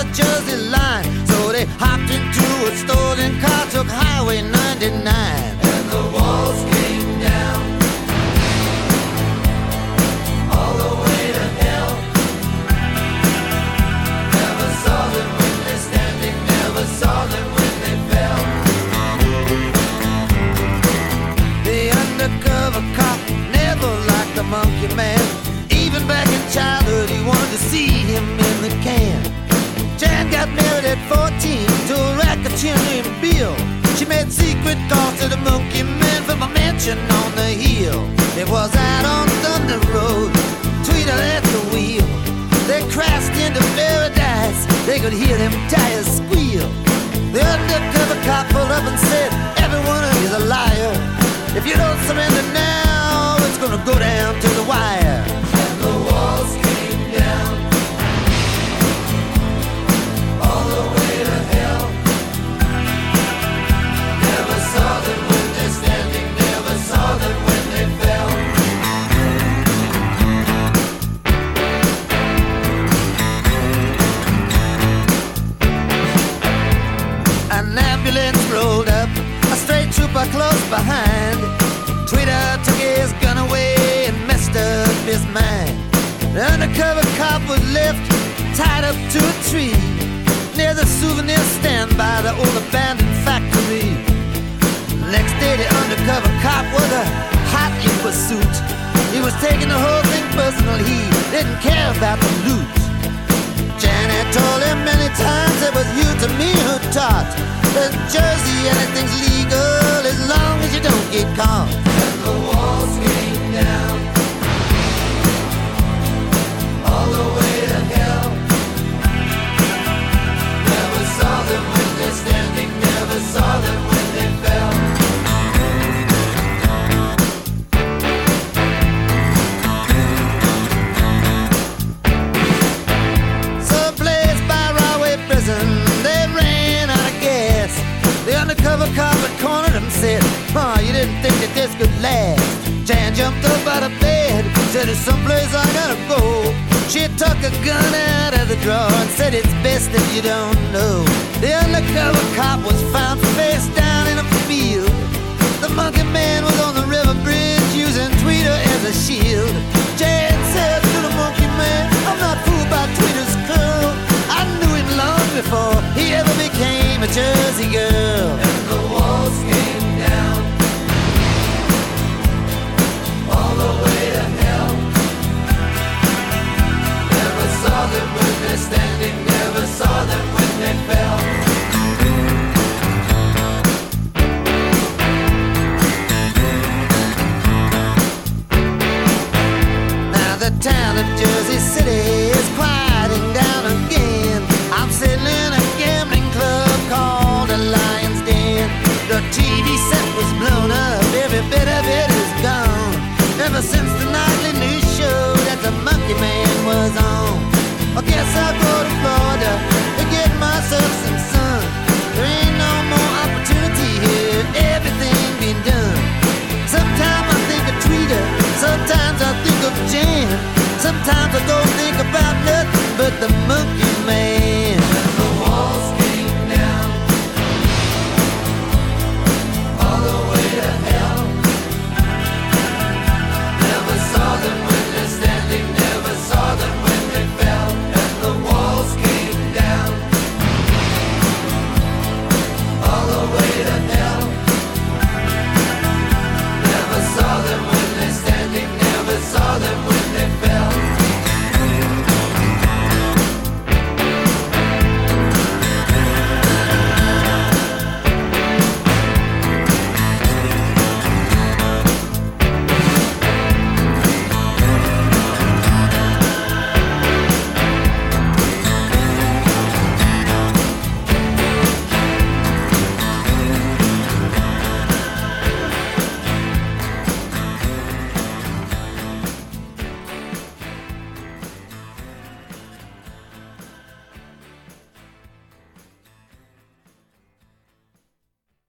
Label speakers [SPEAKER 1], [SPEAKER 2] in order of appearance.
[SPEAKER 1] Jersey line. So they hopped into a stolen car, took Highway 99. And the walls came down all the way to hell. Never saw them when they're standing, never saw them when they fell. The undercover cop never liked the monkey man. Even back in childhood he wanted to see him in the can. Jan got married at 14 to a racketeer named Bill. She made secret calls to the monkey man from a mansion on the hill. It was out on Thunder Road, Tweeter at the wheel. They crashed into paradise, they could hear them tires squeal. The undercover cop pulled up and said, every one of you's a liar. If you don't surrender now, it's gonna go down to the wire. And the walls came down all the way to hell. Never saw them when they're standing, never saw them when they fell. An ambulance rolled up, a straight trooper close behind. Tweeter took his gun away and messed up his mind. The undercover cop was left tied up to a tree near the souvenir stand by the old abandoned factory. Next day the undercover cop was a hot in pursuit. He was taking the whole thing personal, he didn't care about the loot. Janet told him many times it was you to me who taught that Jersey anything's legal as long as you don't get caught. And the walls came down all the way to hell. Never saw them when they're standing, never saw them when they fell. Someplace by Rahway Prison, they ran out of gas. The undercover cop had cornered him and said, "Ma, you didn't think that this could last." Jan jumped up out of bed, said, "There's someplace I gotta go." She took a gun out of the drawer and said, "It's best if you don't know." The undercover cop was found face down in a field. The monkey man was on the river bridge using Tweeter as a shield. Jan said to the monkey man, "I'm not fooled by Tweeter's curl. I knew him long before he ever became a Jersey girl." And the walls came down all the way to hell. Never saw them when they're standing, never saw them when they fell. Now the town of Jersey City is quieting down again. I'm sitting in a gambling club called the Lion's Den. The TV set was blown up, every bit of it is gone. Ever since the nightly news show that the monkey man was on. I guess I'll go to Florida to get myself some sun. There ain't no more opportunity here, everything been done. Sometimes I think of Tweeter, sometimes I think of Jan. Sometimes I don't think about nothing but the monkey